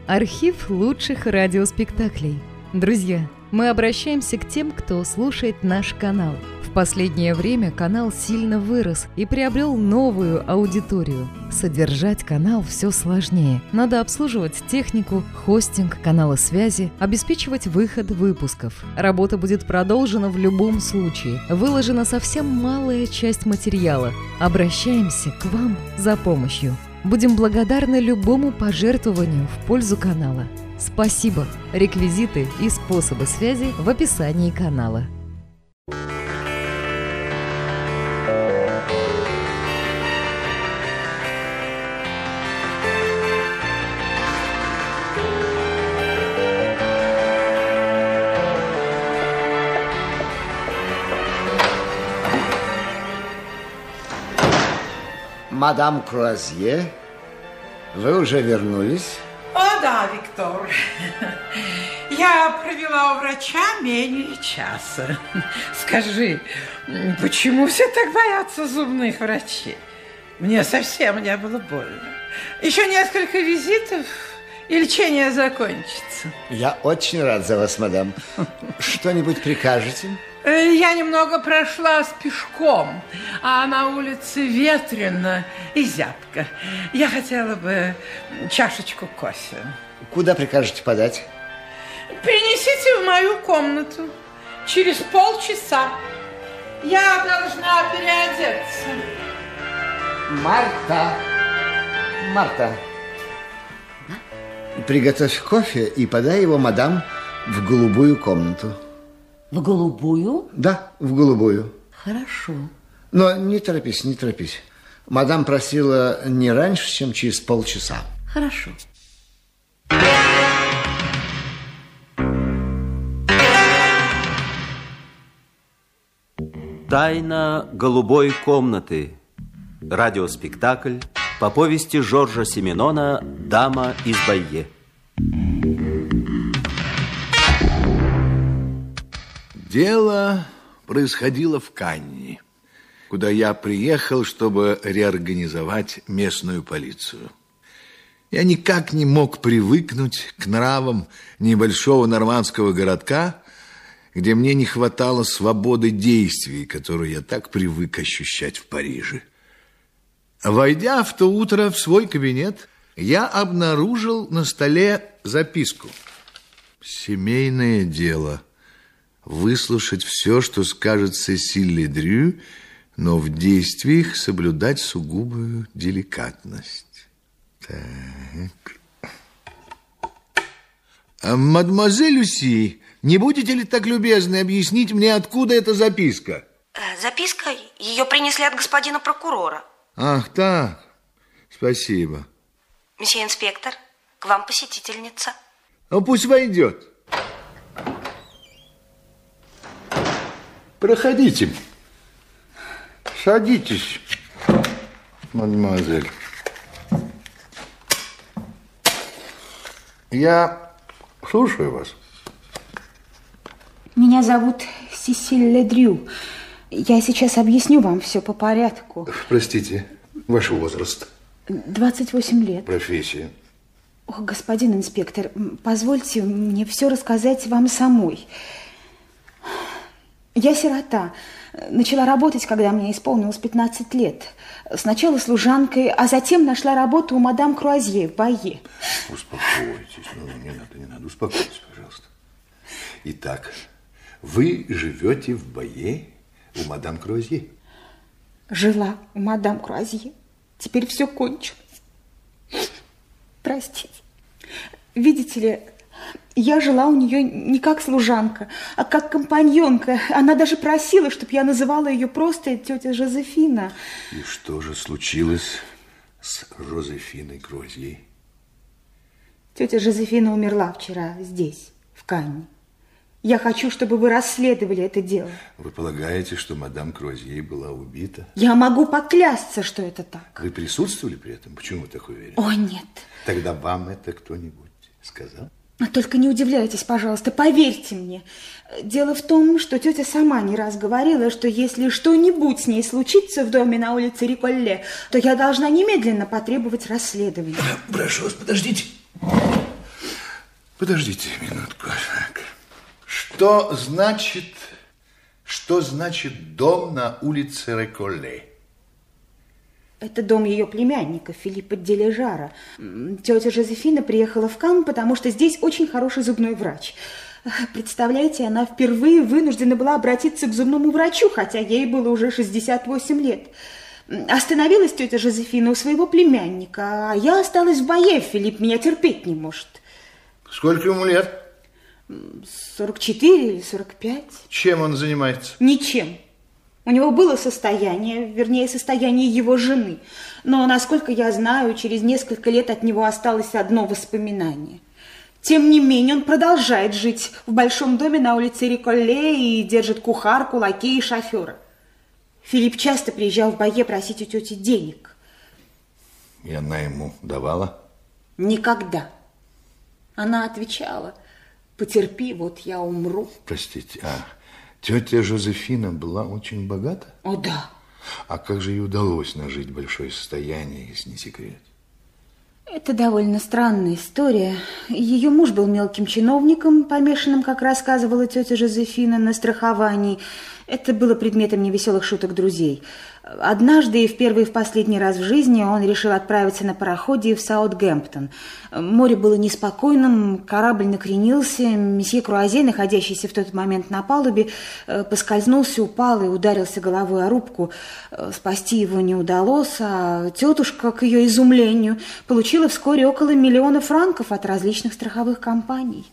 Архив лучших радиоспектаклей. Друзья, мы обращаемся к тем, кто слушает наш канал. В последнее время канал сильно вырос и приобрел новую аудиторию. Содержать канал все сложнее. Надо обслуживать технику, хостинг, каналы связи, обеспечивать выход выпусков. Работа будет продолжена в любом случае. Выложена совсем малая часть материала. Обращаемся к вам за помощью. Будем благодарны любому пожертвованию в пользу канала. Спасибо! Реквизиты и способы связи в описании канала. Мадам Круазье, вы уже вернулись? О, да, Виктор. Я провела у врача менее часа. Скажи, почему все так боятся зубных врачей? Мне совсем не было больно. Еще несколько визитов, и лечение закончится. Я очень рад за вас, мадам. Что-нибудь прикажете? Я немного прошлась пешком, а на улице ветрено и зябко. Я хотела бы чашечку кофе. Куда прикажете подать? Принесите в мою комнату. Через полчаса. Я должна переодеться. Марта. Приготовь кофе и подай его мадам в голубую комнату. В голубую? Да, в голубую. Хорошо. Но не торопись. Мадам просила не раньше, чем через полчаса. Хорошо. Тайна голубой комнаты. Радиоспектакль по повести Жоржа Сименона «Дама из Байе». Дело происходило в Канне, куда я приехал, чтобы реорганизовать местную полицию. Я никак не мог привыкнуть к нравам небольшого нормандского городка, где мне не хватало свободы действий, которую я так привык ощущать в Париже. Войдя в то утро в свой кабинет, я обнаружил на столе записку. Семейное дело. Выслушать все, что скажет Сесиль Ледрю, но в действиях соблюдать сугубую деликатность. Так. Мадемуазель Люси, не будете ли так любезны объяснить мне, откуда эта записка? Записка? Ее принесли от господина прокурора. Ах, так. Спасибо. Месье инспектор, к вам посетительница. Ну, пусть войдет. Проходите. Садитесь, мадемуазель. Я слушаю вас. Меня зовут Сесиль Ледрю. Я сейчас объясню вам все по порядку. Простите, ваш возраст? 28 лет. Профессия? О, господин инспектор, позвольте мне все рассказать вам самой. Я сирота. Начала работать, когда мне исполнилось 15 лет. Сначала служанкой, а затем нашла работу у мадам Круазье в Байе. Успокойтесь. Не надо. Успокойтесь, пожалуйста. Итак, вы живете в Байе у мадам Круазье? Жила у мадам Круазье. Теперь все кончилось. Простите. Видите ли, я жила у нее не как служанка, а как компаньонка. Она даже просила, чтобы я называла ее просто тетя Жозефина. И что же случилось с Жозефиной Круазье? Тетя Жозефина умерла вчера здесь, в Канне. Я хочу, чтобы вы расследовали это дело. Вы полагаете, что мадам Круазье была убита? Я могу поклясться, что это так. Вы присутствовали при этом? Почему вы так уверены? О, нет. Тогда вам это кто-нибудь сказал? Только не удивляйтесь, пожалуйста, поверьте мне. Дело в том, что тетя сама не раз говорила, что если что-нибудь с ней случится в доме на улице Риколле, то я должна немедленно потребовать расследования. Прошу вас, подождите. Подождите минутку. Что значит дом на улице Реколле? Это дом ее племянника Филиппа де Лежара. Тетя Жозефина приехала в Канн, потому что здесь очень хороший зубной врач. Представляете, она впервые вынуждена была обратиться к зубному врачу, хотя ей было уже 68 лет. Остановилась тетя Жозефина у своего племянника, а я осталась в Байе. Филипп меня терпеть не может. Сколько ему лет? 44 или 45. Чем он занимается? Ничем. У него было состояние, вернее, состояние его жены. Но, насколько я знаю, через несколько лет от него осталось одно воспоминание. Тем не менее, он продолжает жить в большом доме на улице Реколле и держит кухарку, лакея и шофера. Филипп часто приезжал в Байе просить у тети денег. И она ему давала? Никогда. Она отвечала: потерпи, вот я умру. Простите, тетя Жозефина была очень богата? О, да. А как же ей удалось нажить большое состояние, если не секрет? Это довольно странная история. Ее муж был мелким чиновником, помешанным, как рассказывала тетя Жозефина, на страховании. Это было предметом невеселых шуток друзей. Однажды, и в первый и в последний раз в жизни, он решил отправиться на пароходе в Саутгемптон. Море было неспокойным, корабль накренился. Месье Круазье, находящийся в тот момент на палубе, поскользнулся, упал и ударился головой о рубку. Спасти его не удалось, а тетушка, к ее изумлению, получила вскоре около 1 миллиона франков от различных страховых компаний.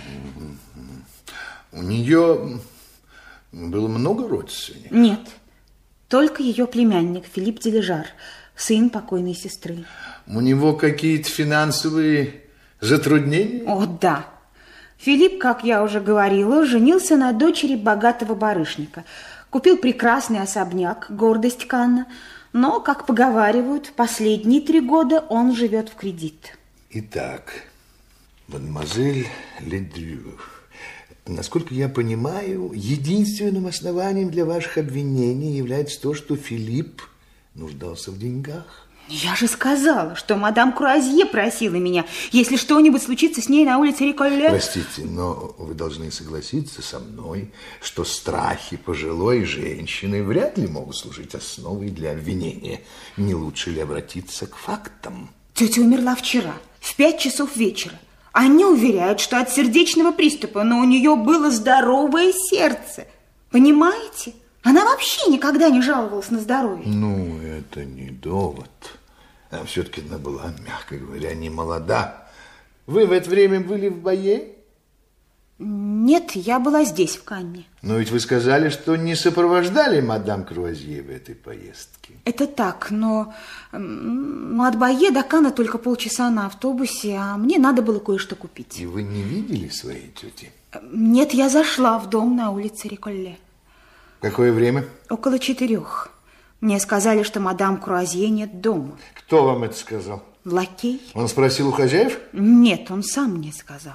У нее было много родственников? Нет. Только ее племянник Филипп де Лежар, сын покойной сестры. У него какие-то финансовые затруднения? О, да. Филипп, как я уже говорила, женился на дочери богатого барышника. Купил прекрасный особняк, гордость Канна. Но, как поговаривают, последние 3 года он живет в кредит. Итак, мадемуазель Ледрю, насколько я понимаю, единственным основанием для ваших обвинений является то, что Филипп нуждался в деньгах. Я же сказала, что мадам Круазье просила меня, если что-нибудь случится с ней на улице Реколле. Простите, но вы должны согласиться со мной, что страхи пожилой женщины вряд ли могут служить основой для обвинения. Не лучше ли обратиться к фактам? Тетя умерла вчера, в 5 часов вечера. Они уверяют, что от сердечного приступа, но у нее было здоровое сердце. Понимаете? Она вообще никогда не жаловалась на здоровье. Ну, это не довод. А все-таки она была, мягко говоря, не молода. Вы в это время были в Байе? Нет, я была здесь, в Канне. Но ведь вы сказали, что не сопровождали мадам Круазье в этой поездке. Это так, но от Байе до Канна только полчаса на автобусе, а мне надо было кое-что купить. И вы не видели своей тети? Нет, я зашла в дом на улице Реколле. Какое время? Около 4. Мне сказали, что мадам Круазье нет дома. Кто вам это сказал? Лакей. Он спросил у хозяев? Нет, он сам мне сказал.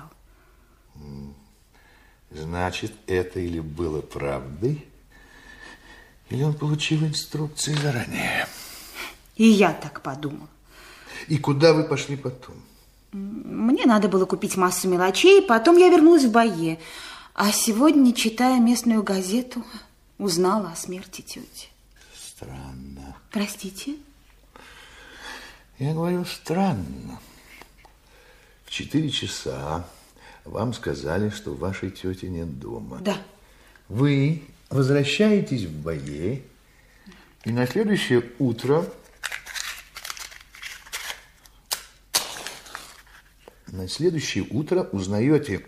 Значит, это или было правдой, или он получил инструкции заранее. И я так подумала. И куда вы пошли потом? Мне надо было купить массу мелочей, потом я вернулась в Байе. А сегодня, читая местную газету, узнала о смерти тети. Странно. Простите? Я говорю, странно. В 4 часа вам сказали, что вашей тети нет дома. Да. Вы возвращаетесь в Байе, и на следующее утро узнаете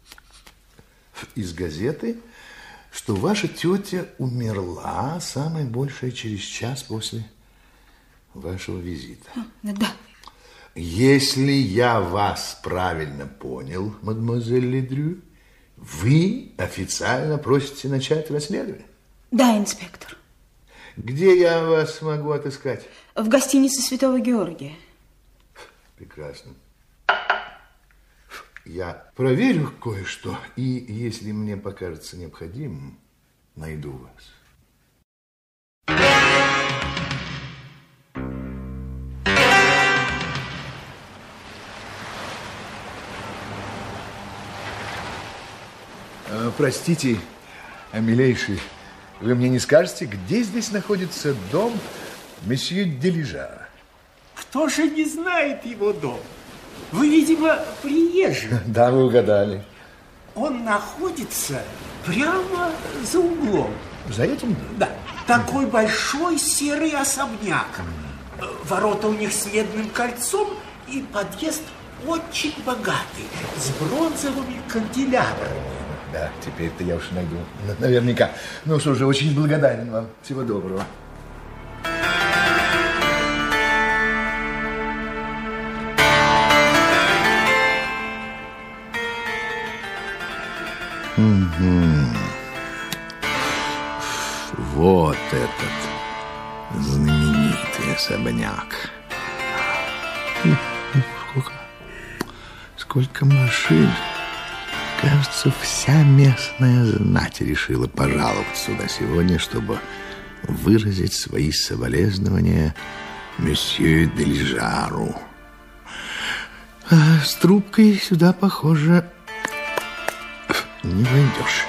из газеты, что ваша тетя умерла самое большее через час после вашего визита. Да. Если я вас правильно понял, мадемуазель Ледрю, вы официально просите начать расследование? Да, инспектор. Где я вас могу отыскать? В гостинице Святого Георгия. Прекрасно. Я проверю кое-что, и если мне покажется необходимым, найду вас. Простите, милейший, вы мне не скажете, где здесь находится дом месье Делижара? Кто же не знает его дом? Вы, видимо, приезжий. Да, вы угадали. Он находится прямо за углом. За этим? Да. Такой большой серый особняк. Ворота у них с медным кольцом, и подъезд очень богатый, с бронзовыми канделябрами. Да, теперь-то я уж найду. Наверняка. Ну что же, очень благодарен вам. Всего доброго. Вот этот знаменитый особняк. Сколько машин. Кажется, вся местная знать решила пожаловать сюда сегодня, чтобы выразить свои соболезнования месье Делижару. А с трубкой сюда, похоже, не войдешь.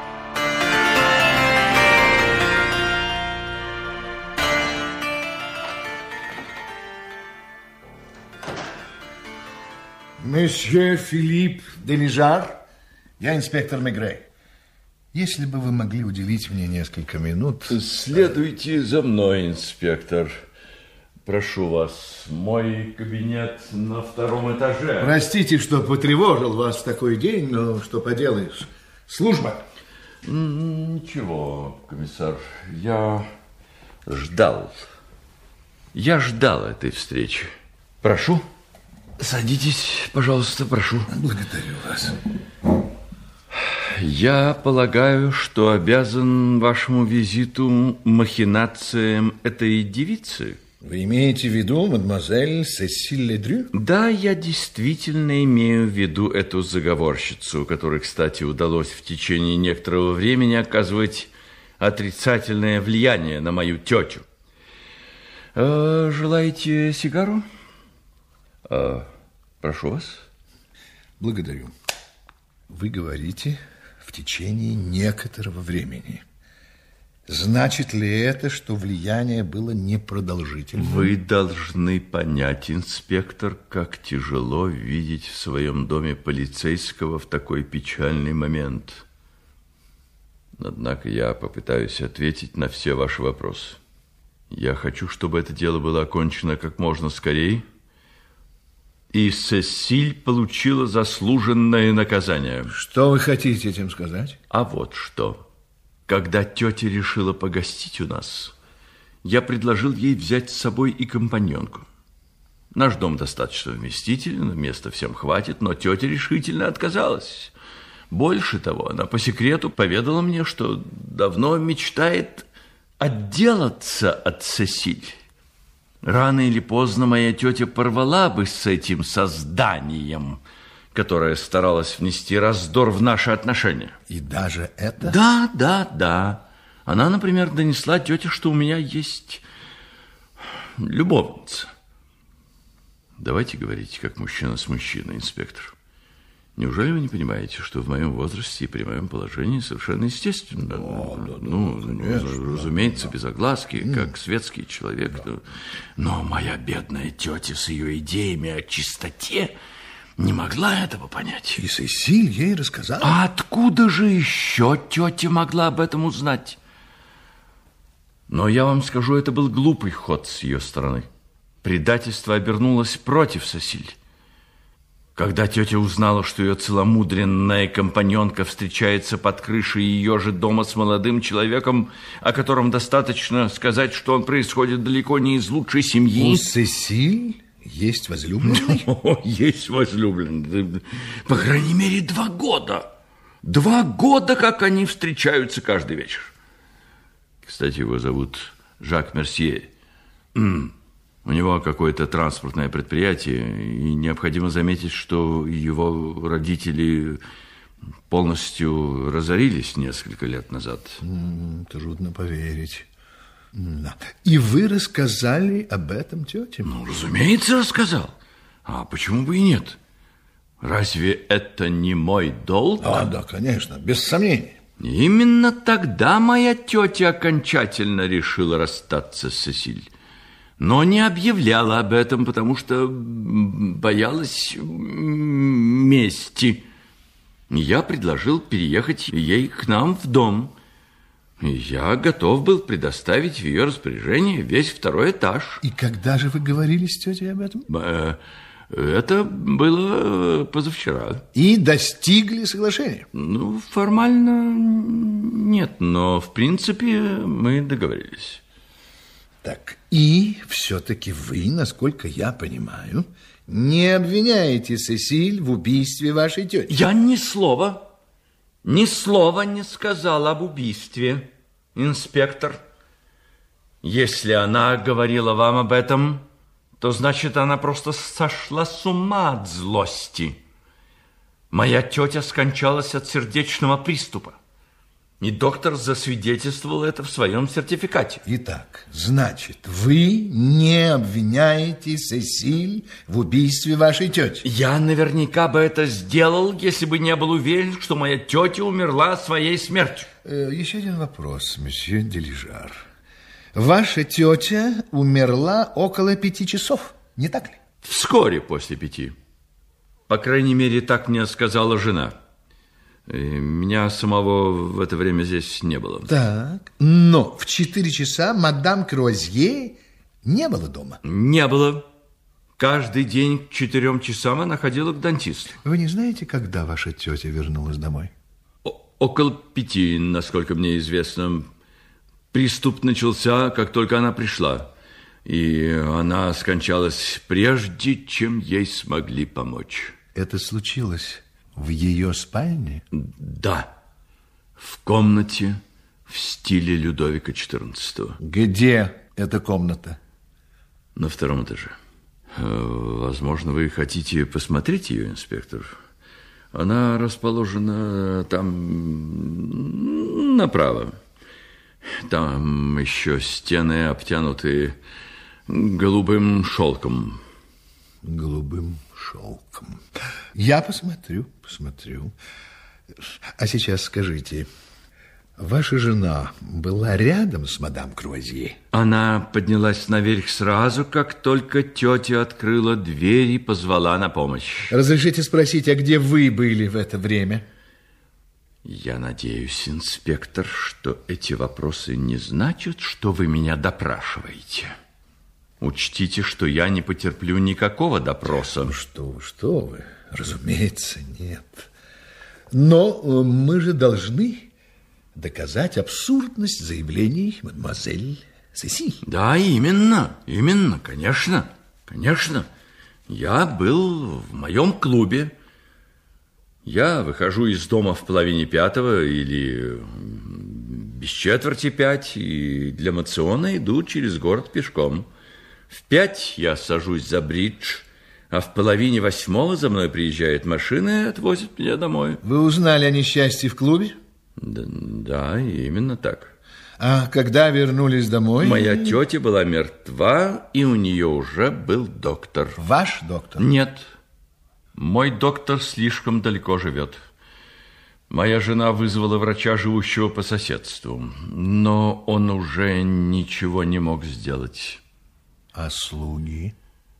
Месье Филипп Делижар, я инспектор Мегрей. Если бы вы могли уделить мне несколько минут... Следуйте за мной, инспектор. Прошу вас, мой кабинет на 2-м этаже. Простите, что потревожил вас в такой день, но что поделаешь. Служба. Ничего, комиссар, я ждал. Я ждал этой встречи. Прошу. Садитесь, пожалуйста, прошу. Благодарю вас. Я полагаю, что обязан вашему визиту махинациям этой девицы. Вы имеете в виду мадемуазель Сесиль Ледрю? Да, я действительно имею в виду эту заговорщицу, которой, кстати, удалось в течение некоторого времени оказывать отрицательное влияние на мою тетю. Желаете сигару? Прошу вас. Благодарю. Вы говорите в течение некоторого времени. Значит ли это, что влияние было непродолжительным? Вы должны понять, инспектор, как тяжело видеть в своем доме полицейского в такой печальный момент. Однако я попытаюсь ответить на все ваши вопросы. Я хочу, чтобы это дело было окончено как можно скорее, и Сесиль получила заслуженное наказание. Что вы хотите этим сказать? А вот что. Когда тетя решила погостить у нас, я предложил ей взять с собой и компаньонку. Наш дом достаточно вместителен, места всем хватит, но тетя решительно отказалась. Больше того, она по секрету поведала мне, что давно мечтает отделаться от Сесиль. Рано или поздно моя тетя порвала бы с этим созданием, которое старалось внести раздор в наши отношения. И даже это? Да. Она, например, донесла тете, что у меня есть любовница. Давайте говорить, как мужчина с мужчиной, инспектор. Неужели вы не понимаете, что в моем возрасте и при моем положении совершенно естественно? Разумеется, без огласки, как светский человек. Но моя бедная тетя с ее идеями о чистоте не могла этого понять. И Сесиль ей рассказала? А откуда же еще тетя могла об этом узнать? Но я вам скажу, это был глупый ход с ее стороны. Предательство обернулось против Сесиль. Когда тетя узнала, что ее целомудренная компаньонка встречается под крышей ее же дома с молодым человеком, о котором достаточно сказать, что он происходит далеко не из лучшей семьи... У Сесиль есть возлюбленный? Есть возлюбленный. По крайней мере, 2 года. 2 года, как они встречаются каждый вечер. Кстати, его зовут Жак Мерсье. У него какое-то транспортное предприятие, и необходимо заметить, что его родители полностью разорились несколько лет назад. Трудно поверить. Да. И вы рассказали об этом тете? Ну, разумеется, рассказал. А почему бы и нет? Разве это не мой долг? Да, конечно, без сомнений. Именно тогда моя тетя окончательно решила расстаться с Сесиль. Но не объявляла об этом, потому что боялась мести. Я предложил переехать ей к нам в дом. И я готов был предоставить в ее распоряжение весь второй этаж. И когда же вы говорили с тетей об этом? Это было позавчера. И достигли соглашения? Ну, формально нет, но в принципе мы договорились. Так, и все-таки вы, насколько я понимаю, не обвиняете Сесиль в убийстве вашей тети? Я ни слова не сказал об убийстве, инспектор. Если она говорила вам об этом, то значит, она просто сошла с ума от злости. Моя тетя скончалась от сердечного приступа. И доктор засвидетельствовал это в своем сертификате. Итак, значит, вы не обвиняете Сесиль в убийстве вашей тети? Я наверняка бы это сделал, если бы не был уверен, что моя тетя умерла своей смертью. Еще один вопрос, месье Делижар. Ваша тетя умерла около 5 часов, не так ли? Вскоре после 5. По крайней мере, так мне сказала жена. Меня самого в это время здесь не было. Так, но в 4 часа мадам Круазье не было дома? Не было. Каждый день к 4 часам она ходила к дантисту. Вы не знаете, когда ваша тетя вернулась домой? Около 5, насколько мне известно. Приступ начался, как только она пришла. И она скончалась прежде, чем ей смогли помочь. Это случилось в ее спальне? Да, в комнате в стиле Людовика XIV. Где эта комната? На 2 этаже. Возможно, вы хотите посмотреть ее, инспектор? Она расположена там направо. Там еще стены обтянуты голубым шелком. Голубым шелком. Я посмотрю. А сейчас скажите, ваша жена была рядом с мадам Круазье? Она поднялась наверх сразу, как только тетя открыла дверь и позвала на помощь. Разрешите спросить, а где вы были в это время? Я надеюсь, инспектор, что эти вопросы не значат, что вы меня допрашиваете. Учтите, что я не потерплю никакого допроса. Ну, что вы, разумеется, нет. Но мы же должны доказать абсурдность заявлений мадемуазель Сесиль. Да, именно, конечно. Я был в моем клубе. Я выхожу из дома в 4:30 или без 4:45, и для мациона иду через город пешком. В 5 я сажусь за бридж, а в 7:30 за мной приезжает машина и отвозит меня домой. Вы узнали о несчастье в клубе? Да, именно так. А когда вернулись домой? Моя тетя была мертва, и у нее уже был доктор. Ваш доктор? Нет. Мой доктор слишком далеко живет. Моя жена вызвала врача, живущего по соседству, но он уже ничего не мог сделать. А слуги?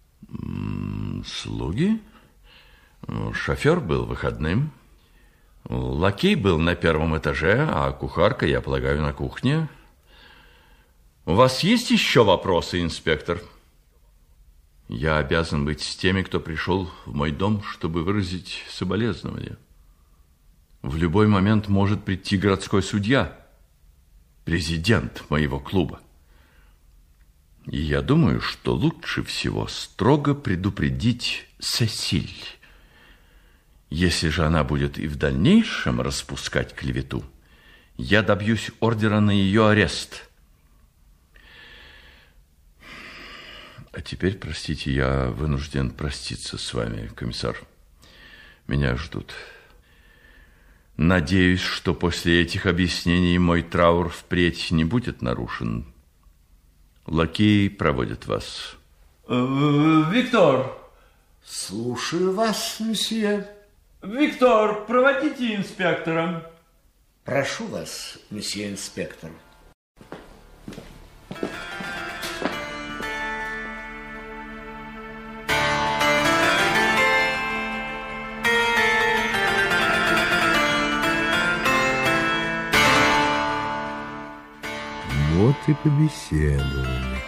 Слуги? Шофер был выходным. Лакей был на 1 этаже, а кухарка, я полагаю, на кухне. У вас есть еще вопросы, инспектор? Я обязан быть с теми, кто пришел в мой дом, чтобы выразить соболезнования. В любой момент может прийти городской судья, президент моего клуба. И я думаю, что лучше всего строго предупредить Сесиль. Если же она будет и в дальнейшем распускать клевету, я добьюсь ордера на ее арест. А теперь, простите, я вынужден проститься с вами, комиссар. Меня ждут. Надеюсь, что после этих объяснений мой траур впредь не будет нарушен. Лакей проводит вас. Виктор, Слушаю вас, месье. Виктор, проводите инспектора. Прошу вас, месье инспектор. Вот и побеседовали.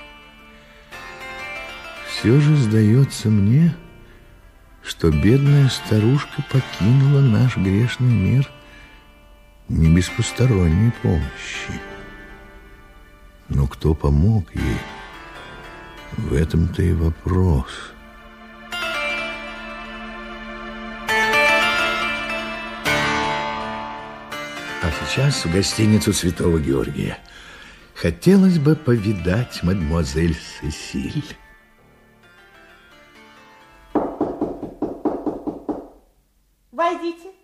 Все же сдается мне, что бедная старушка покинула наш грешный мир не без посторонней помощи. Но кто помог ей? В этом-то и вопрос. А сейчас в гостиницу Святого Георгия. Хотелось бы повидать мадемуазель Сесиль. Войдите.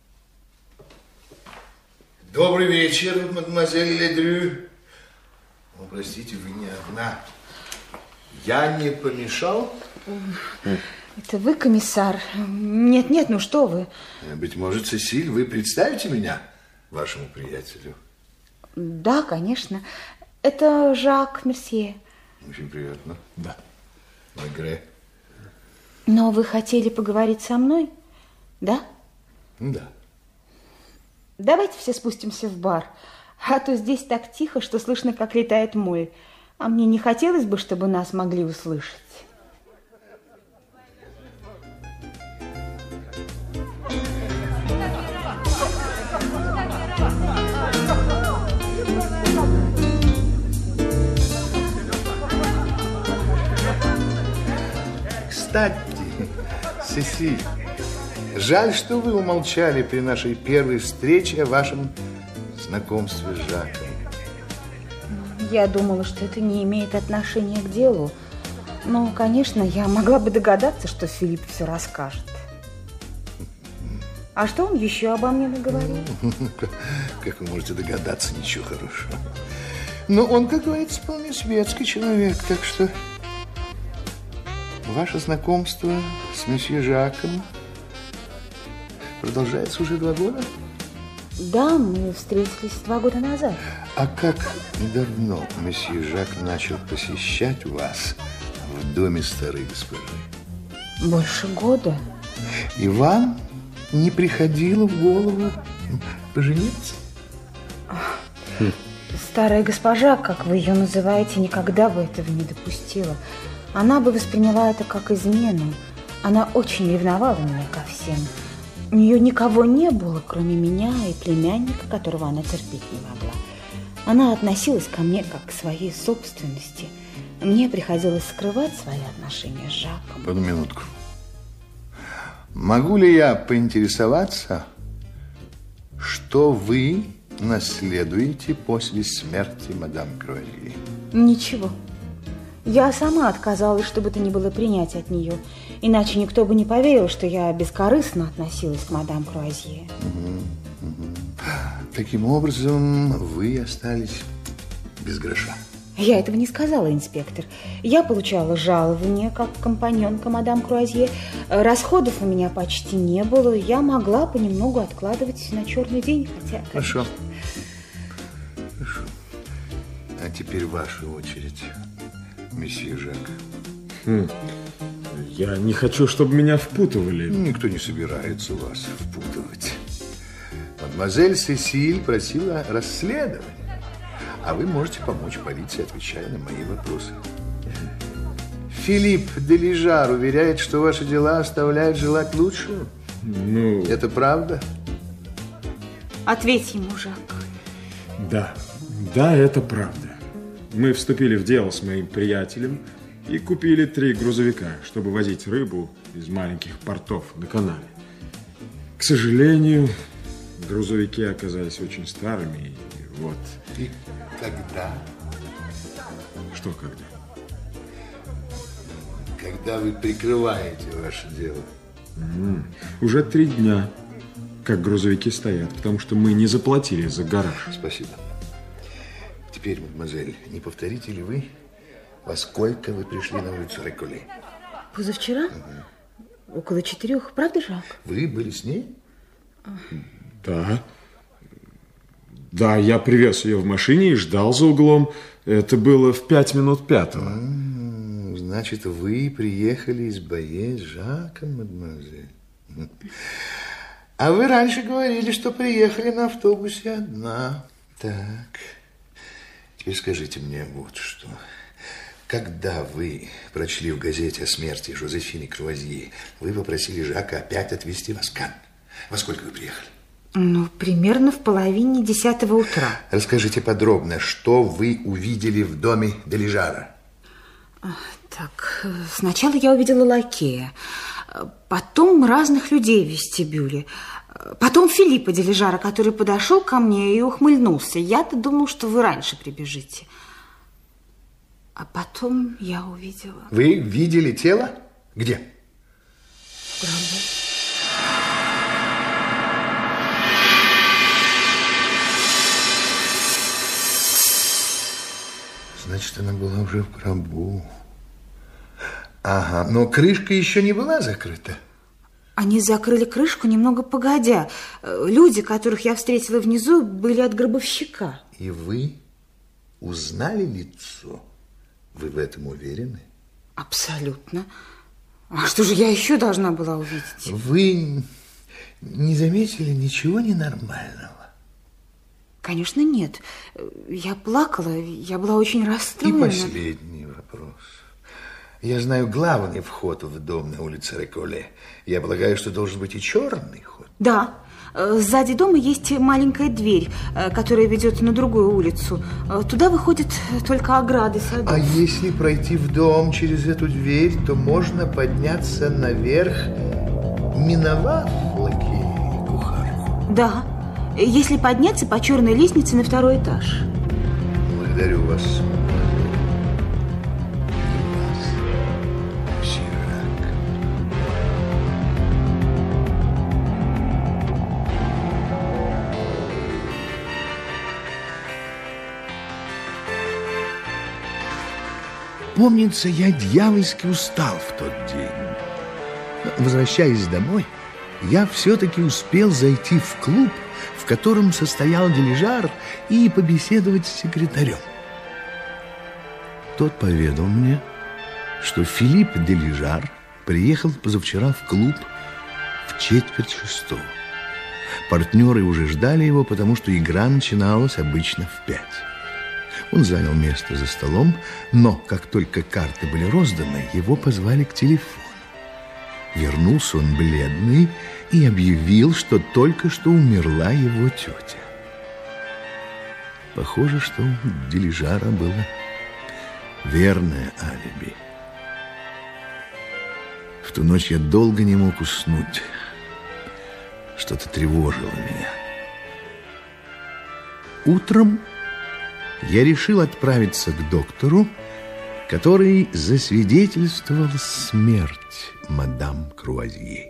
Добрый вечер, мадемуазель Ледрю. О, простите, вы не одна. Я не помешал? Это вы, комиссар? Нет, ну что вы. Быть может, Сесиль, вы представите меня вашему приятелю? Да, конечно. Это Жак Мерсье. Очень приятно. Да. Мегре. Но вы хотели поговорить со мной, да? Да. Давайте все спустимся в бар. А то здесь так тихо, что слышно, как летает моль. А мне не хотелось бы, чтобы нас могли услышать. Кстати, Сесиль, жаль, что вы умолчали при нашей первой встрече о вашем знакомстве с Жаком. Я думала, что это не имеет отношения к делу. Но, конечно, я могла бы догадаться, что Филипп все расскажет. А что он еще обо мне наговорил? Как вы можете догадаться, ничего хорошего. Но он, как говорится, вполне светский человек, так что ваше знакомство с месье Жаком продолжается уже 2 года? Да, мы встретились 2 года назад. А как давно месье Жак начал посещать вас в доме старой госпожи? Больше года. И вам не приходило в голову пожениться? Старая госпожа, как вы ее называете, никогда бы этого не допустила. Она бы восприняла это как измену. Она очень ревновала меня ко всем. У нее никого не было, кроме меня и племянника, которого она терпеть не могла. Она относилась ко мне как к своей собственности. Мне приходилось скрывать свои отношения с Жаком. Одну минутку. Могу ли я поинтересоваться, что вы наследуете после смерти мадам Круазье? Ничего. Я сама отказалась, чтобы это ни было принять от нее. Иначе никто бы не поверил, что я бескорыстно относилась к мадам Круазье. Таким образом, вы остались без гроша. Я этого не сказала, инспектор. Я получала жалование как компаньонка мадам Круазье. Расходов у меня почти не было. Я могла понемногу откладывать на черный день, хотя... Хорошо. Хорошо. А теперь ваша очередь, месье Жак. Я не хочу, чтобы меня впутывали. Никто не собирается вас впутывать. Мадемуазель Сесиль просила расследование, а вы можете помочь полиции, отвечая на мои вопросы. Филипп де Лижар уверяет, что ваши дела оставляют желать лучшего. Ну... Это правда? Ответь ему, Жак. Да, это правда. Мы вступили в дело с моим приятелем и купили 3 грузовика, чтобы возить рыбу из маленьких портов на канале. К сожалению, грузовики оказались очень старыми, и вот... И когда? Что когда? Когда вы прикрываете ваше дело? Уже 3 дня, как грузовики стоят, потому что мы не заплатили за гараж. Спасибо. Теперь, мадемуазель, не повторите ли вы, во сколько вы пришли на улицу Реколе? Позавчера? Около 4, правда, Жак? Вы были с ней? Да. Да, я привез ее в машине и ждал за углом. Это было в 5 минут 5. Значит, вы приехали из Байе с Жаком, мадемуазель. А вы раньше говорили, что приехали на автобусе одна. Так, теперь скажите мне вот что. Когда вы прочли в газете о смерти Жозефины Круазье, вы попросили Жака опять отвезти вас в Канн. Во сколько вы приехали? Ну, примерно в половине 10 утра. Расскажите подробно, что вы увидели в доме Делижара. Так, сначала я увидела лакея, потом разных людей в вестибюле, потом Филиппа Делижара, который подошел ко мне и ухмыльнулся. Я-то думал, что вы раньше прибежите. А потом я увидела... Вы видели тело? Где? В гробу. Значит, она была уже в гробу. Ага, но крышка еще не была закрыта. Они закрыли крышку немного погодя. Люди, которых я встретила внизу, были от гробовщика. И вы узнали лицо? Вы в этом уверены? Абсолютно. А что же я еще должна была увидеть? Вы не заметили ничего ненормального? Конечно, нет. Я плакала, я была очень расстроена. И последний вопрос. Я знаю главный вход в дом на улице Реколе. Я полагаю, что должен быть и черный ход. Да. Сзади дома есть маленькая дверь, которая ведет на другую улицу. Туда выходят только ограды садов. А если пройти в дом через эту дверь, то можно подняться наверх, миновав лакея и кухарку. Да. Если подняться по черной лестнице на 2-й этаж. Благодарю вас. Помнится, я дьявольски устал в тот день. Возвращаясь домой, я все-таки успел зайти в клуб, в котором состоял Делижар, и побеседовать с секретарем. Тот поведал мне, что Филипп Делижар приехал позавчера в клуб в 5:45. Партнеры уже ждали его, потому что игра начиналась обычно в 5. Он занял место за столом, но как только карты были розданы, его позвали к телефону. Вернулся он бледный и объявил, что только что умерла его тетя. Похоже, что у Делижара было верное алиби. В ту ночь я долго не мог уснуть. Что-то тревожило меня. Утром я решил отправиться к доктору, который засвидетельствовал смерть мадам Круазье.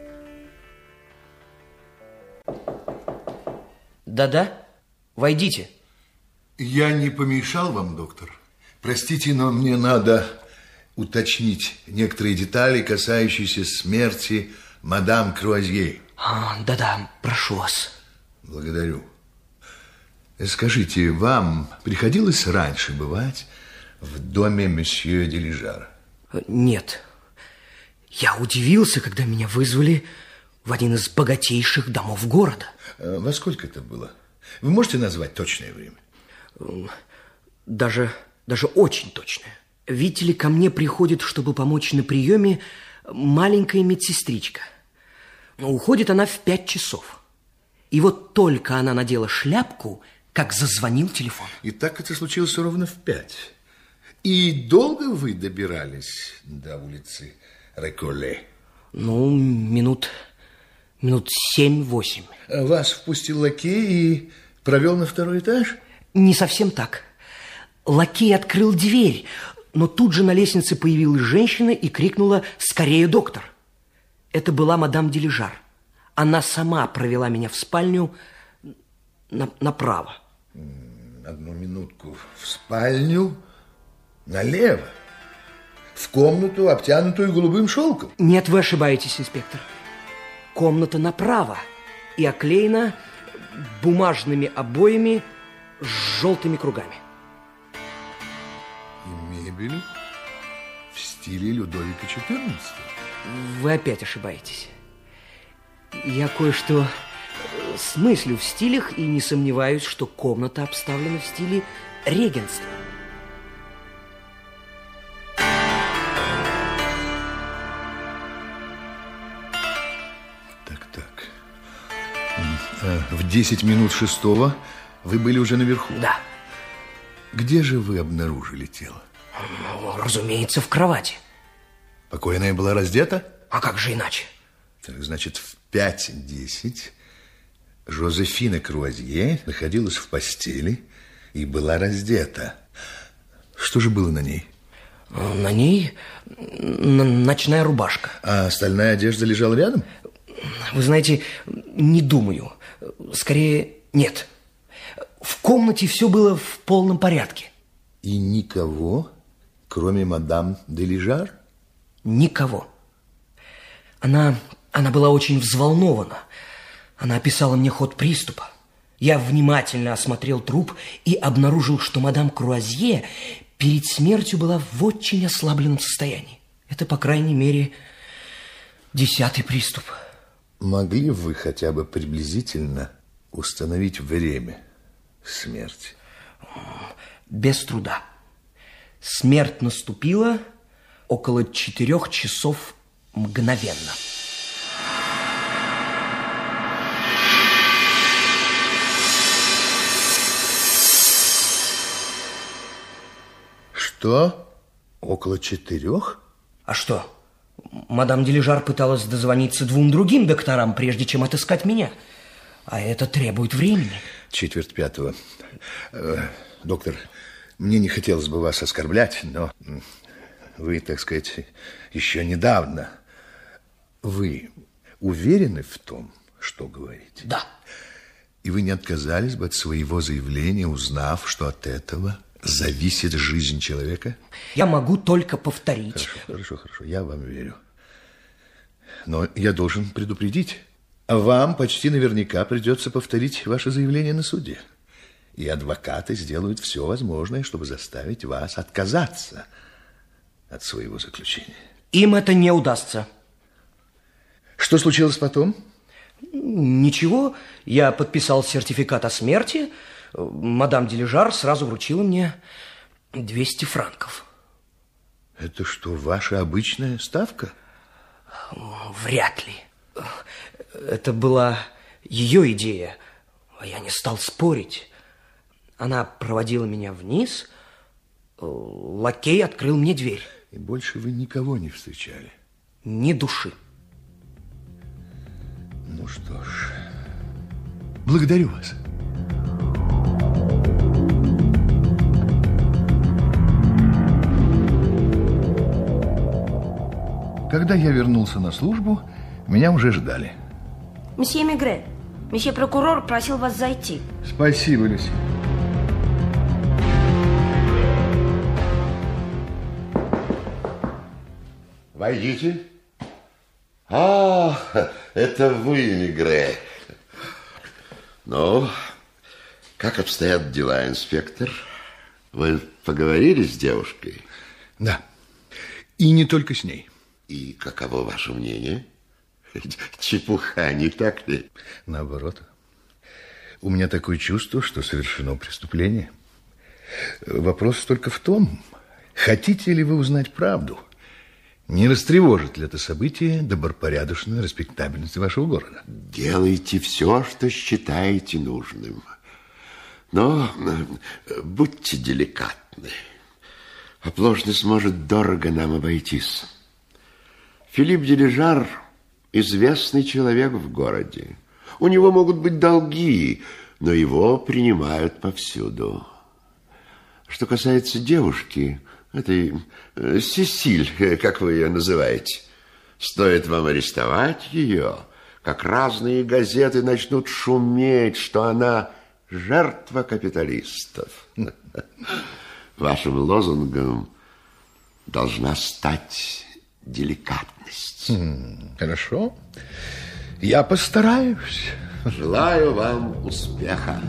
Да-да, войдите. Я не помешал вам, доктор? Простите, но мне надо уточнить некоторые детали, касающиеся смерти мадам Круазье. Да-да, прошу вас. Благодарю. Скажите, вам приходилось раньше бывать в доме месье Делижара? Нет. Я удивился, когда меня вызвали в один из богатейших домов города. Во сколько это было? Вы можете назвать точное время? Даже очень точное. Видите ли, ко мне приходит, чтобы помочь на приеме, маленькая медсестричка. Уходит она в 5 часов. И вот только она надела шляпку, как зазвонил телефон. И так это случилось ровно в 5. И долго вы добирались до улицы Реколе? Минут 7-8. Вас впустил лакей и провел на 2-й этаж? Не совсем так. Лакей открыл дверь, но тут же на лестнице появилась женщина и крикнула: «Скорее, доктор!» Это была мадам Делижар. Она сама провела меня в спальню направо. Одну минутку. В спальню налево? в комнату, обтянутую голубым шелком. Нет, вы ошибаетесь, инспектор. Комната направо и оклеена бумажными обоями с желтыми кругами. И мебель в стиле Людовика XIV. Вы опять ошибаетесь. Я кое-что смыслю в стилях и не сомневаюсь, что комната обставлена в стиле регенства. Так. В 10 минут 6 вы были уже наверху? Да. Где же вы обнаружили тело? Разумеется, в кровати. Покойная была раздета? А как же иначе? Так, значит, в 5:10 Жозефина Круазье находилась в постели и была раздета. Что же было на ней? На ней ночная рубашка. А остальная одежда лежала рядом? Вы знаете, не думаю. Скорее, нет. В комнате все было в полном порядке. И никого, кроме мадам де Лижар? Никого. Она была очень взволнована. Она описала мне ход приступа. Я внимательно осмотрел труп и обнаружил, что мадам Круазье перед смертью была в очень ослабленном состоянии. Это, по крайней мере, 10-й приступ. Могли вы хотя бы приблизительно установить время смерти? Без труда. Смерть наступила около 4 часов мгновенно. Что? Около 4? А что? Мадам де Лижар пыталась дозвониться 2 другим докторам, прежде чем отыскать меня. А это требует времени. 4:45. Доктор, мне не хотелось бы вас оскорблять, но вы, так сказать, еще недавно. Вы уверены в том, что говорите? Да. И вы не отказались бы от своего заявления, узнав, что от этого зависит жизнь человека? Я могу только повторить. Хорошо, я вам верю. Но я должен предупредить. Вам почти наверняка придется повторить ваше заявление на суде. И адвокаты сделают все возможное, чтобы заставить вас отказаться от своего заключения. Им это не удастся. Что случилось потом? Ничего. Я подписал сертификат о смерти. Мадам де Лижар сразу вручила мне 200 франков. Это что, ваша обычная ставка? Вряд ли. Это была ее идея, а я не стал спорить. Она проводила меня вниз, лакей открыл мне дверь. И больше вы никого не встречали? Ни души. Ну что ж, благодарю вас. Когда я вернулся на службу, меня уже ждали. Месье Мегре, месье прокурор просил вас зайти. Спасибо, Люси. Войдите. А, это вы, Мегре. Ну, как обстоят дела, инспектор? Вы поговорили с девушкой? Да. И не только с ней. И каково ваше мнение? Чепуха, не так ли? Наоборот. У меня такое чувство, что совершено преступление. Вопрос только в том, хотите ли вы узнать правду? Не растревожит ли это событие добропорядочную респектабельность вашего города? Делайте все, что считаете нужным. Но будьте деликатны. Оплошность может дорого нам обойтись. Филипп де Лижар – известный человек в городе. У него могут быть долги, но его принимают повсюду. Что касается девушки, этой Сесиль, как вы ее называете, стоит вам арестовать ее, как разные газеты начнут шуметь, что она жертва капиталистов. Вашим лозунгом должна стать деликатность. Хорошо. Я постараюсь. Желаю вам успеха.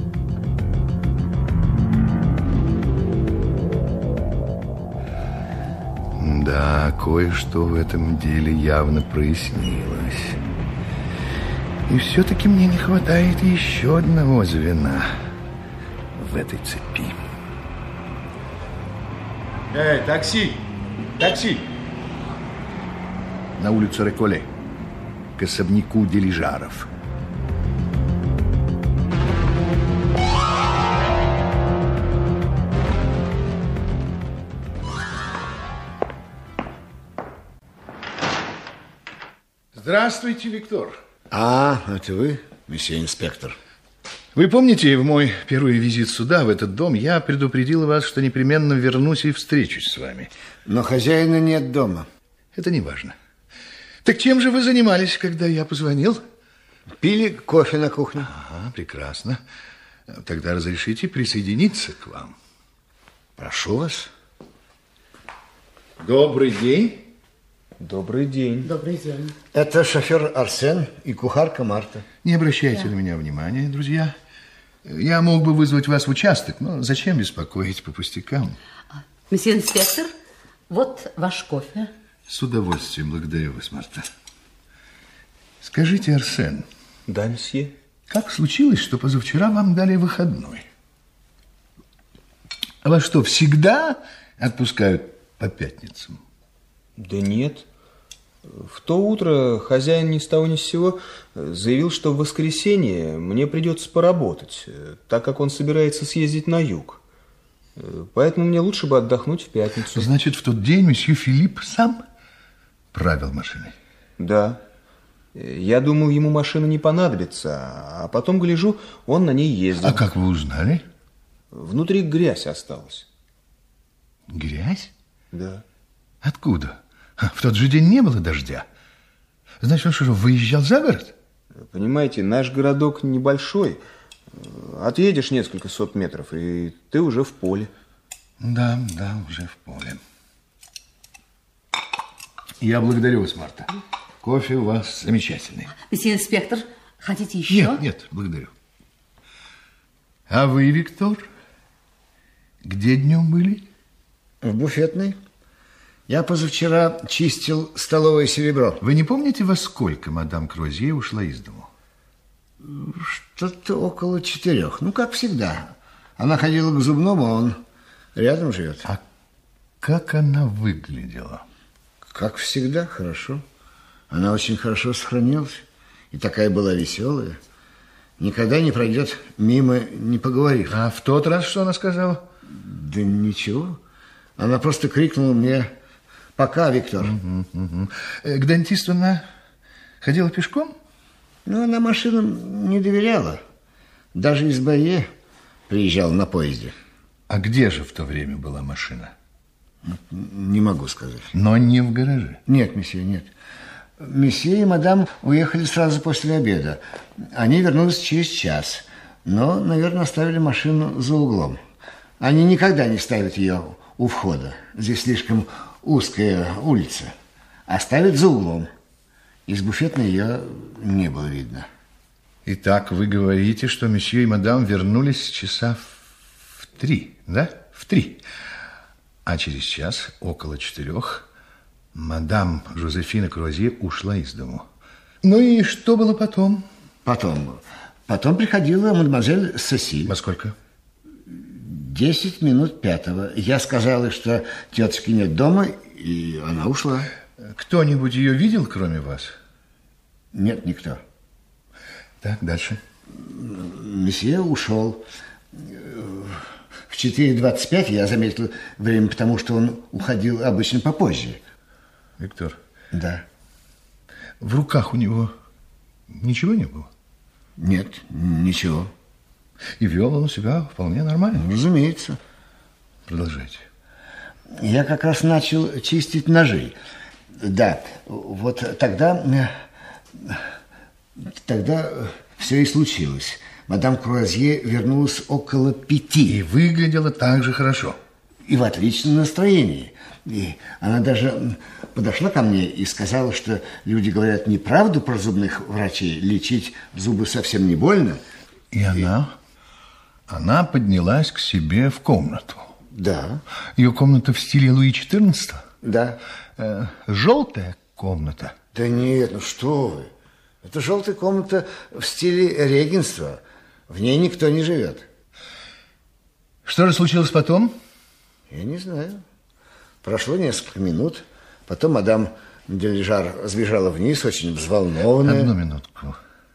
Да, кое-что в этом деле явно прояснилось. И все-таки мне не хватает еще одного звена в этой цепи. Такси! Такси! На улицу Реколе, к особняку Делижаров. Здравствуйте, Виктор. Это вы, месье инспектор? Вы помните, в мой первый визит сюда, в этот дом, я предупредил вас, что непременно вернусь и встречусь с вами. Но хозяина нет дома. Это не важно. Так чем же вы занимались, когда я позвонил? Пили кофе на кухне. Ага, прекрасно. Тогда разрешите присоединиться к вам. Прошу вас. Добрый день. Добрый день. Добрый день. Это шофер Арсен и кухарка Марта. Не обращайте на меня внимания, друзья. Я мог бы вызвать вас в участок, но зачем беспокоить по пустякам? Месье инспектор, вот ваш кофе. С удовольствием благодарю вас, Марта. Скажите, Арсен. Да, месье. Как случилось, что позавчера вам дали выходной? А вас что, всегда отпускают по пятницам? Да нет. В то утро хозяин ни с того ни с сего заявил, что в воскресенье мне придется поработать, так как он собирается съездить на юг. Поэтому мне лучше бы отдохнуть в пятницу. Значит, в тот день месье Филипп сам правил машиной? Да. Я думал, ему машина не понадобится, а потом, гляжу, он на ней ездил. А как вы узнали? Внутри грязь осталась. Грязь? Да. Откуда? В тот же день не было дождя. Значит, он что же, выезжал за город? Понимаете, наш городок небольшой. Отъедешь несколько сот метров, и ты уже в поле. Да, уже в поле. Я благодарю вас, Марта. Кофе у вас замечательный. Месье инспектор, хотите еще? Нет, благодарю. А вы, Виктор, где днем были? В буфетной. Я позавчера чистил столовое серебро. Вы не помните, во сколько мадам Крозье ушла из дому? Что-то около 4. Ну, как всегда. Она ходила к зубному, а он рядом живет. А как она выглядела? Как всегда, хорошо. Она очень хорошо сохранилась. И такая была веселая. Никогда не пройдет мимо, не поговорив. А в тот раз что она сказала? Да ничего. Она просто крикнула мне: «Пока, Виктор». К дантисту она ходила пешком? Ну, она машинам не доверяла. Даже из Байе приезжала на поезде. А где же в то время была машина? Не могу сказать. Но не в гараже? Нет, месье, нет. Месье и мадам уехали сразу после обеда. Они вернулись через час. Но, наверное, оставили машину за углом. Они никогда не ставят ее у входа. Здесь слишком узкая улица. Оставят за углом. Из буфетной ее не было видно. Итак, вы говорите, что месье и мадам вернулись часа в 3, да? В 3. А через час, около 4, мадам Жозефина Крозье ушла из дому. Ну и что было потом? Потом приходила мадемуазель Сесиль. Во сколько? 10 минут 5. Я сказала, что тетушки нет дома, и она ушла. Кто-нибудь ее видел, кроме вас? Нет, никто. Так, дальше. Месье ушел. В 4:25 я заметил время, потому что он уходил обычно попозже. Виктор? Да. В руках у него ничего не было? Нет, ничего. И вел он себя вполне нормально? Разумеется. Продолжайте. Я как раз начал чистить ножи. Да, вот тогда все и случилось. Мадам Крозье вернулась около 5. И выглядела так же хорошо. И в отличном настроении. И она даже подошла ко мне и сказала, что люди говорят неправду про зубных врачей, лечить зубы совсем не больно. И она поднялась к себе в комнату. Да. Ее комната в стиле Луи XIV? Да. Желтая комната? Да нет, ну что вы. Это желтая комната в стиле регенства. В ней никто не живет. Что же случилось потом? Я не знаю. Прошло несколько минут. Потом мадам де Лижар сбежала вниз, очень взволнованная. Одну минутку.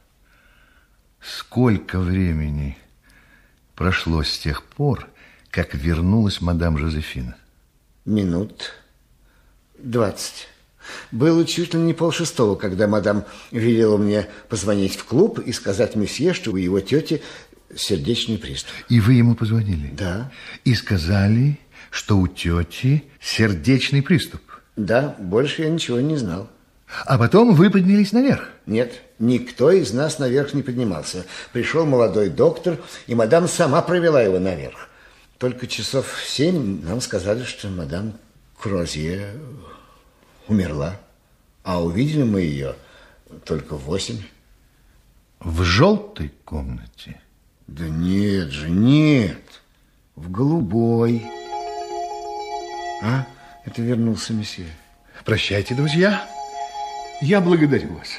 Сколько времени прошло с тех пор, как вернулась мадам Жозефина? Минут 20. Было чуть ли не 5:30, когда мадам велела мне позвонить в клуб и сказать месье, что у его тети сердечный приступ. И вы ему позвонили? Да. И сказали, что у тети сердечный приступ? Да, больше я ничего не знал. А потом вы поднялись наверх? Нет, никто из нас наверх не поднимался. Пришел молодой доктор, и мадам сама провела его наверх. Только часов в 7 нам сказали, что мадам Крозье умерла. А увидели мы ее только в 8. В желтой комнате? Да нет же, нет. В голубой. А? Это вернулся месье. Прощайте, друзья. Я благодарю вас.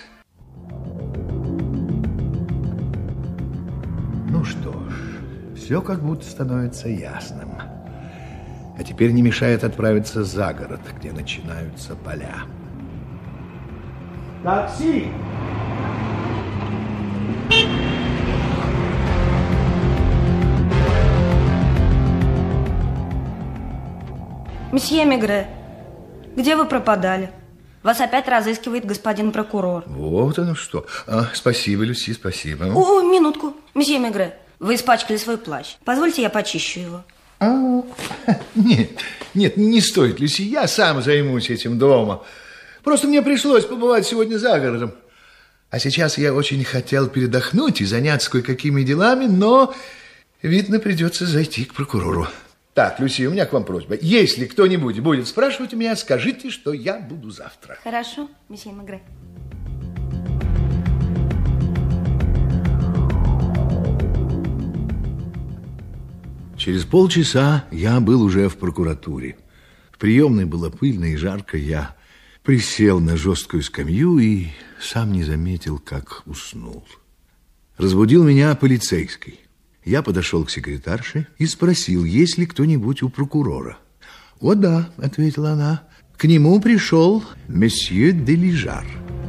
Ну что ж, все как будто становится ясным. А теперь не мешает отправиться за город, где начинаются поля. Такси! Месье Мегре, где вы пропадали? Вас опять разыскивает господин прокурор. Вот оно что. Спасибо, Люси, спасибо. О, минутку. Месье Мегре, вы испачкали свой плащ. Позвольте, я почищу его. Нет, не стоит, Люси. Я сам займусь этим дома. Просто мне пришлось побывать сегодня за городом. А сейчас я очень хотел передохнуть и заняться кое-какими делами, но, видно, придется зайти к прокурору. Так, Люси, у меня к вам просьба. Если кто-нибудь будет спрашивать у меня, скажите, что я буду завтра. Хорошо, месье Мегре. Через полчаса я был уже в прокуратуре. В приемной было пыльно и жарко. Я присел на жесткую скамью и сам не заметил, как уснул. Разбудил меня полицейский. Я подошел к секретарше и спросил, есть ли кто-нибудь у прокурора. «О, да», — ответила она, — «к нему пришел месье де Лижар».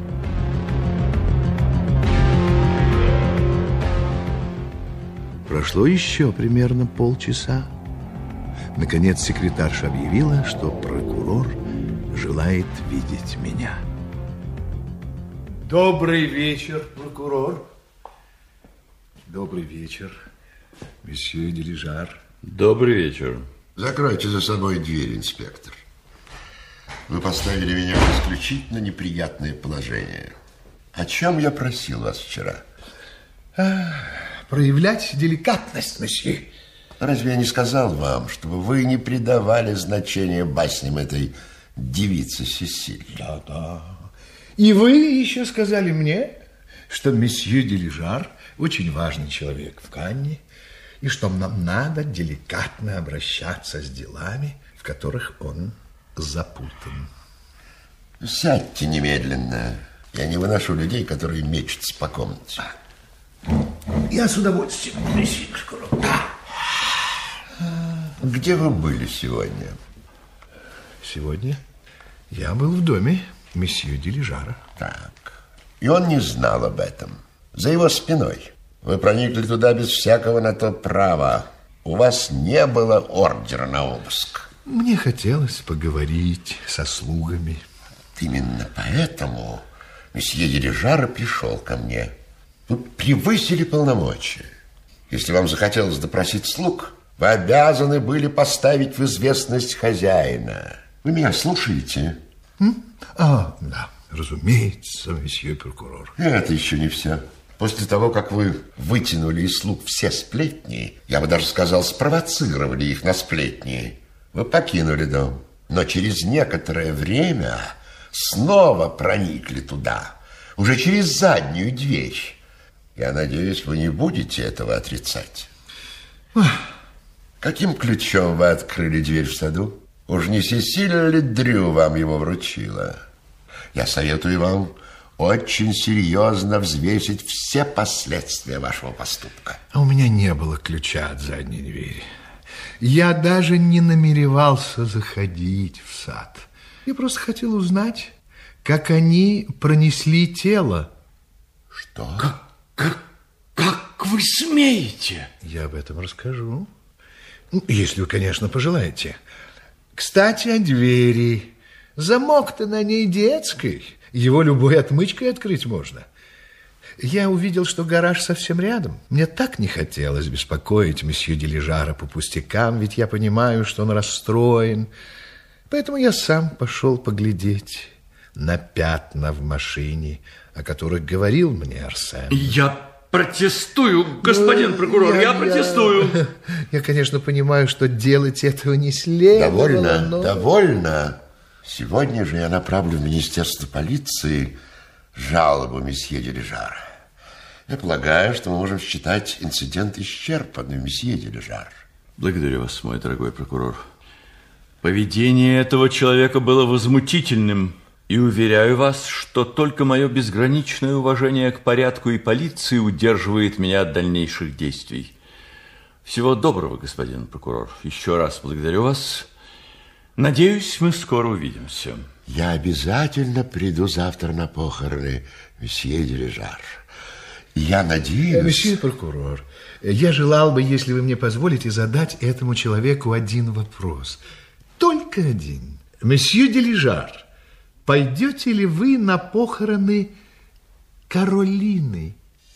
Прошло еще примерно полчаса. Наконец секретарша объявила, что прокурор желает видеть меня. Добрый вечер, прокурор. Добрый вечер, месье де Лижар. Добрый вечер. Закройте за собой дверь, инспектор. Вы поставили меня в исключительно неприятное положение. О чем я просил вас вчера? Проявлять деликатность, месье. Разве я не сказал вам, чтобы вы не придавали значения басням этой девицы Сесиль? Да. И вы еще сказали мне, что месье де Лижар очень важный человек в Канне, и что нам надо деликатно обращаться с делами, в которых он запутан. Сядьте немедленно. Я не выношу людей, которые мечутся по комнате. Я с удовольствием, месье. Где вы были сегодня? Сегодня я был в доме месье де Лижара. Так. И он не знал об этом. За его спиной. Вы проникли туда без всякого на то права. У вас не было ордера на обыск. Мне хотелось поговорить со слугами. Именно поэтому месье де Лижар пришел ко мне. Вы превысили полномочия. Если вам захотелось допросить слуг, вы обязаны были поставить в известность хозяина. Вы меня слушаете? Да, разумеется, месье прокурор. Это еще не все. После того, как вы вытянули из слуг все сплетни, я бы даже сказал, спровоцировали их на сплетни, вы покинули дом. но через некоторое время снова проникли туда, уже через заднюю дверь. Я надеюсь, вы не будете этого отрицать. Каким ключом вы открыли дверь в саду? Уж не Сесилия ли Дрю вам его вручила? Я советую вам очень серьезно взвесить все последствия вашего поступка. А у меня не было ключа от задней двери. Я даже не намеревался заходить в сад. Я просто хотел узнать, как они пронесли тело. Что? Как вы смеете? Я об этом расскажу. Если вы, конечно, пожелаете. Кстати, о двери. Замок-то на ней детский. Его любой отмычкой открыть можно. Я увидел, что гараж совсем рядом. Мне так не хотелось беспокоить месье Делижара по пустякам, ведь я понимаю, что он расстроен. Поэтому я сам пошел поглядеть на пятна в машине, о которых говорил мне Арсен. Я протестую, господин прокурор, я протестую. Я, конечно, понимаю, что делать этого не следовало. Довольно, довольно. Сегодня же я направлю в Министерство полиции жалобу месье Делижара. Я полагаю, что мы можем считать инцидент исчерпанным, месье Делижар. Благодарю вас, мой дорогой прокурор. Поведение этого человека было возмутительным. И уверяю вас, что только мое безграничное уважение к порядку и полиции удерживает меня от дальнейших действий. Всего доброго, господин прокурор. Еще раз благодарю вас. Надеюсь, мы скоро увидимся. Я обязательно приду завтра на похороны месье Делижар. Я надеюсь... Месье прокурор, я желал бы, если вы мне позволите, задать этому человеку один вопрос. Только один. Месье Делижар, пойдете ли вы на похороны Каролины?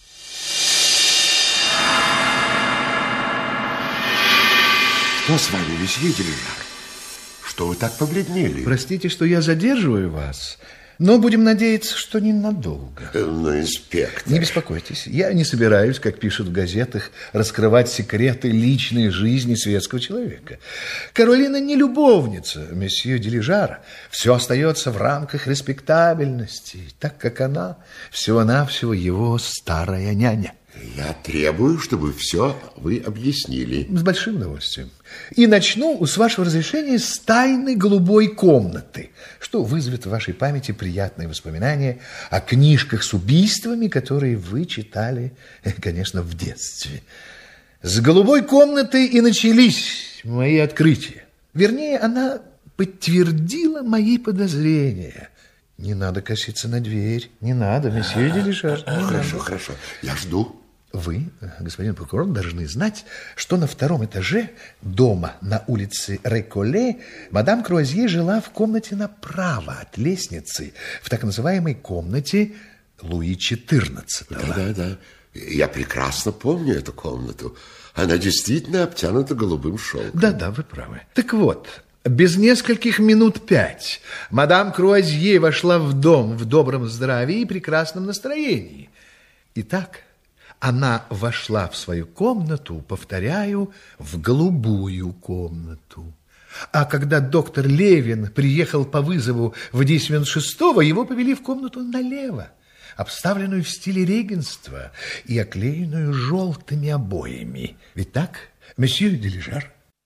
Что с вами, месье Делижар? Что вы так побледнели? Простите, что я задерживаю вас, но будем надеяться, что ненадолго. Но, инспектор... Не беспокойтесь, я не собираюсь, как пишут в газетах, раскрывать секреты личной жизни светского человека. Каролина не любовница месье Делижара. Все остается в рамках респектабельности, так как она всего-навсего его старая няня. Я требую, чтобы все вы объяснили. С большим удовольствием. И начну, с вашего разрешения, с тайны голубой комнаты, что вызовет в вашей памяти приятные воспоминания о книжках с убийствами, которые вы читали, конечно, в детстве. С голубой комнаты и начались мои открытия. Вернее, она подтвердила мои подозрения. Не надо коситься на дверь. Не надо, месье Делижар. Хорошо, хорошо. Я жду. Вы, господин прокурор, должны знать, что на втором этаже дома на улице Реколе мадам Круазье жила в комнате направо от лестницы, в так называемой комнате Луи XIV. Да. Я прекрасно помню эту комнату. Она действительно обтянута голубым шелком. Да, вы правы. Так вот, без нескольких минут 5 мадам Круазье вошла в дом в добром здравии и прекрасном настроении. Итак, она вошла в свою комнату, повторяю, в голубую комнату. А когда доктор Левин приехал по вызову в 10 минут 6-го, его повели в комнату налево, обставленную в стиле регенства и оклеенную желтыми обоями. Ведь так, месье Делижар?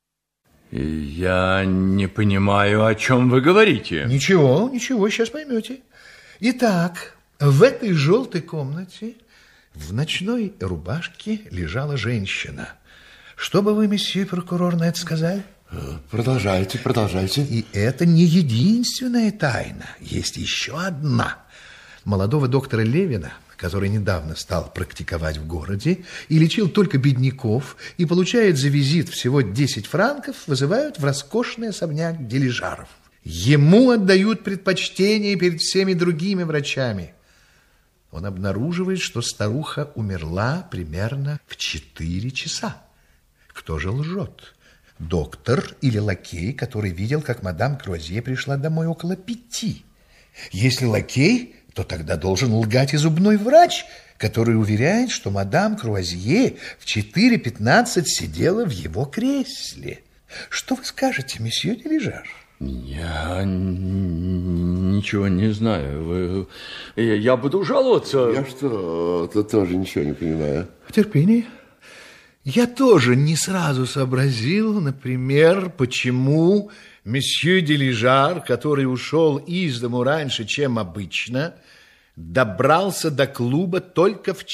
Я не понимаю, о чем вы говорите. Ничего, сейчас поймете. Итак, в этой желтой комнате в ночной рубашке лежала женщина. Что бы вы, месье прокурор, на это сказали? Продолжайте. И это не единственная тайна. Есть еще одна. Молодого доктора Левина, который недавно стал практиковать в городе и лечил только бедняков, и получает за визит всего 10 франков, вызывают в роскошный особняк Делижаров. Ему отдают предпочтение перед всеми другими врачами. Он обнаруживает, что старуха умерла примерно в 4 часа. Кто же лжет? Доктор или лакей, который видел, как мадам Круазье пришла домой около 5? Если лакей, то тогда должен лгать и зубной врач, который уверяет, что мадам Круазье в 4:15 сидела в его кресле. Что вы скажете, месье Делижар? Я ничего не знаю. Я буду жаловаться. Я что-то тоже ничего не понимаю. Терпение. Я тоже не сразу сообразил, например, почему месье Делижар, который ушел из дому раньше, чем обычно, добрался до клуба только в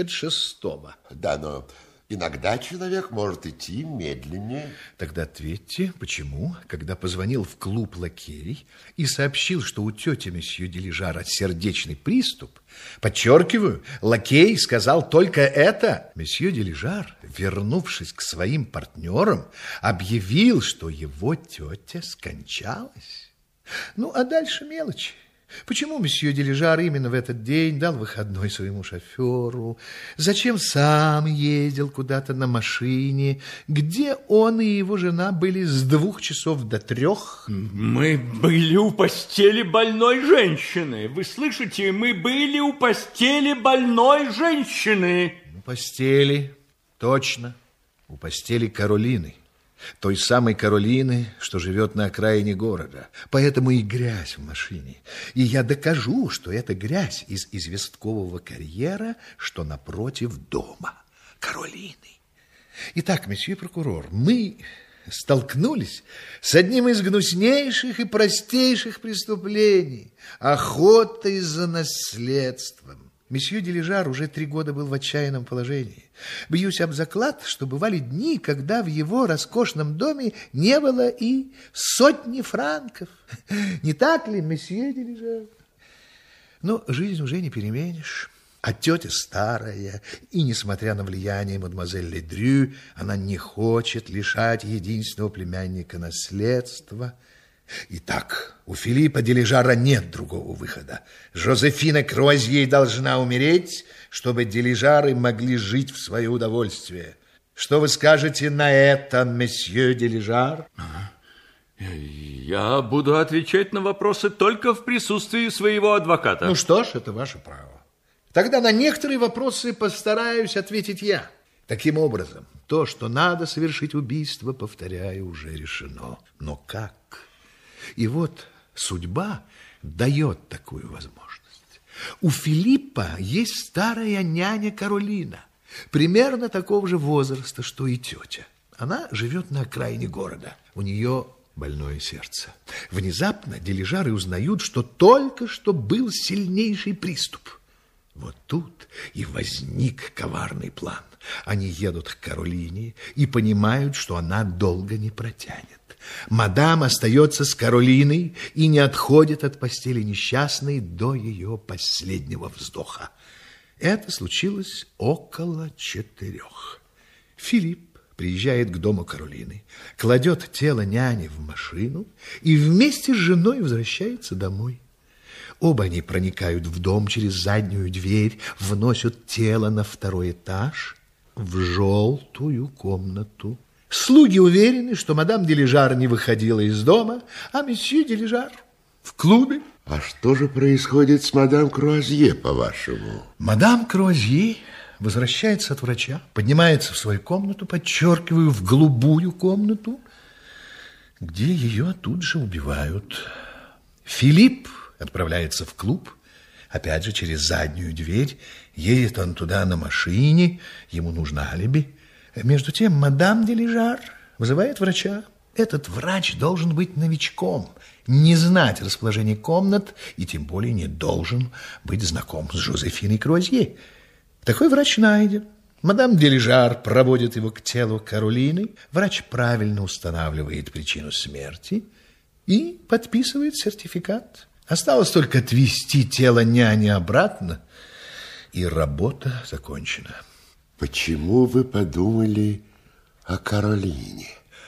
5:45. Да, но иногда человек может идти медленнее. Тогда ответьте, почему, когда позвонил в клуб лакей и сообщил, что у тети месье Делижара сердечный приступ, подчеркиваю, лакей сказал только это. Месье Делижар, вернувшись к своим партнерам, объявил, что его тетя скончалась. Ну, а дальше мелочи. Почему месье Делижар именно в этот день дал выходной своему шоферу? Зачем сам ездил куда-то на машине? Где он и его жена были с 2 часов до 3? Мы были у постели больной женщины. Вы слышите? Мы были у постели больной женщины. У постели, точно, у постели Каролины. Той самой Каролины, что живет на окраине города. Поэтому и грязь в машине. И я докажу, что это грязь из известкового карьера, что напротив дома Каролины. Итак, месье прокурор, мы столкнулись с одним из гнуснейших и простейших преступлений – охотой за наследством. Месье Делижар уже 3 года был в отчаянном положении. Бьюсь об заклад, что бывали дни, когда в его роскошном доме не было и 100 франков. Не так ли, месье Делижар? Но жизнь уже не переменишь. А тетя старая, и, несмотря на влияние мадемуазель Ледрю, она не хочет лишать единственного племянника наследства. Итак, у Филиппа Делижара нет другого выхода. Жозефина Круазье должна умереть, чтобы Делижары могли жить в свое удовольствие. Что вы скажете на это, месье Делижар? Я буду отвечать на вопросы только в присутствии своего адвоката. Ну что ж, это ваше право. Тогда на некоторые вопросы постараюсь ответить я. Таким образом, то, что надо совершить убийство, повторяю, уже решено. Но как? И вот судьба дает такую возможность. У Филиппа есть старая няня Каролина, примерно такого же возраста, что и тетя. Она живет на окраине города. У нее больное сердце. Внезапно Делижары узнают, что только что был сильнейший приступ. Вот тут и возник коварный план. Они едут к Каролине и понимают, что она долго не протянет. Мадам остается с Каролиной и не отходит от постели несчастной до ее последнего вздоха. Это случилось около 4. Филипп приезжает к дому Каролины, кладет тело няни в машину и вместе с женой возвращается домой. Оба они проникают в дом через заднюю дверь, вносят тело на 2-й этаж в желтую комнату. Слуги уверены, что мадам Делижар не выходила из дома, а месье Делижар в клубе. А что же происходит с мадам Круазье, по-вашему? Мадам Круазье возвращается от врача, поднимается в свою комнату, подчеркиваю, в голубую комнату, где ее тут же убивают. Филипп отправляется в клуб, опять же через заднюю дверь. Едет он туда на машине, ему нужно алиби. Между тем мадам Делижар вызывает врача. Этот врач должен быть новичком, не знать расположение комнат и тем более не должен быть знаком с Жозефиной Круазье. Такой врач найден. Мадам Делижар проводит его к телу Каролины. Врач правильно устанавливает причину смерти и подписывает сертификат. Осталось только отвезти тело няни обратно, и работа закончена. Почему вы подумали о Каролине?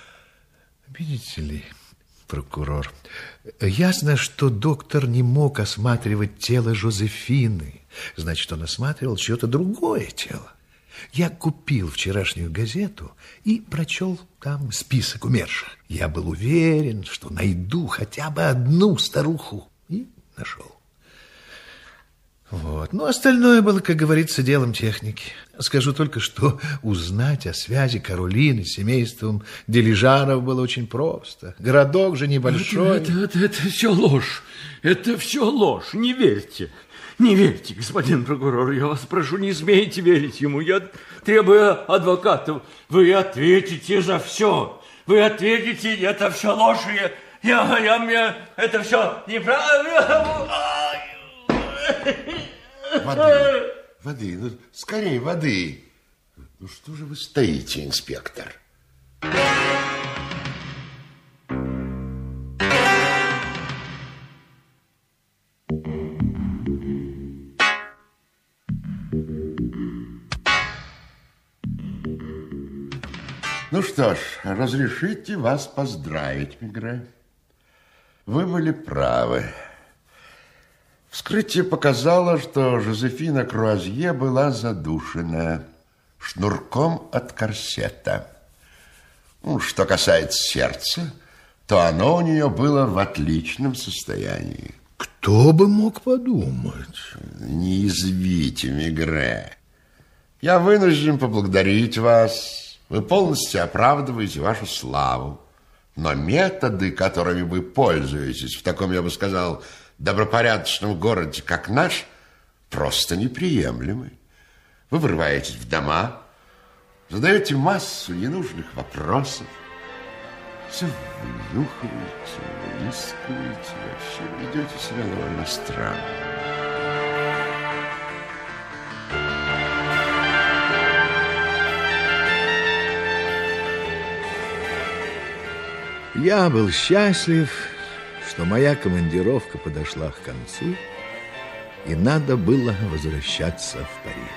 Видите ли, прокурор, ясно, что доктор не мог осматривать тело Жозефины. Значит, он осматривал чье-то другое тело. Я купил вчерашнюю газету и прочел там список умерших. Я был уверен, что найду хотя бы одну старуху. И нашел. Вот. Ну, остальное было, как говорится, делом техники. Скажу только, что узнать о связи Каролины с семейством де Лижаров было очень просто. Городок же небольшой. Это все ложь. Это все ложь. Не верьте. Не верьте, господин прокурор. Я вас прошу, не смейте верить ему. Я требую адвокатов. Вы ответите за все. Вы ответите, это все ложь. Я это все неправильно. Воды, ну, скорее воды. Ну, что же вы стоите, инспектор? Ну что ж, разрешите вас поздравить, Мегре. Вы были правы. Вскрытие показало, что Жозефина Круазье была задушена шнурком от корсета. Ну, что касается сердца, то оно у нее было в отличном состоянии. Кто бы мог подумать? Не извите, Мегре. Я вынужден поблагодарить вас. Вы полностью оправдываете вашу славу. Но методы, которыми вы пользуетесь в таком, я бы сказал, добропорядочном городе, как наш, просто неприемлемы. Вы врываетесь в дома, задаете массу ненужных вопросов, все вынюхиваете, выискиваете, вообще ведете себя довольно странно. Я был счастлив, что моя командировка подошла к концу, и надо было возвращаться в Париж.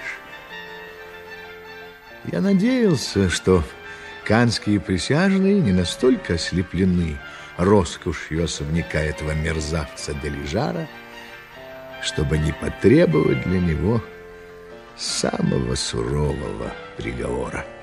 Я надеялся, что каннские присяжные не настолько ослеплены роскошью особняка этого мерзавца де Лижара, чтобы не потребовать для него самого сурового приговора.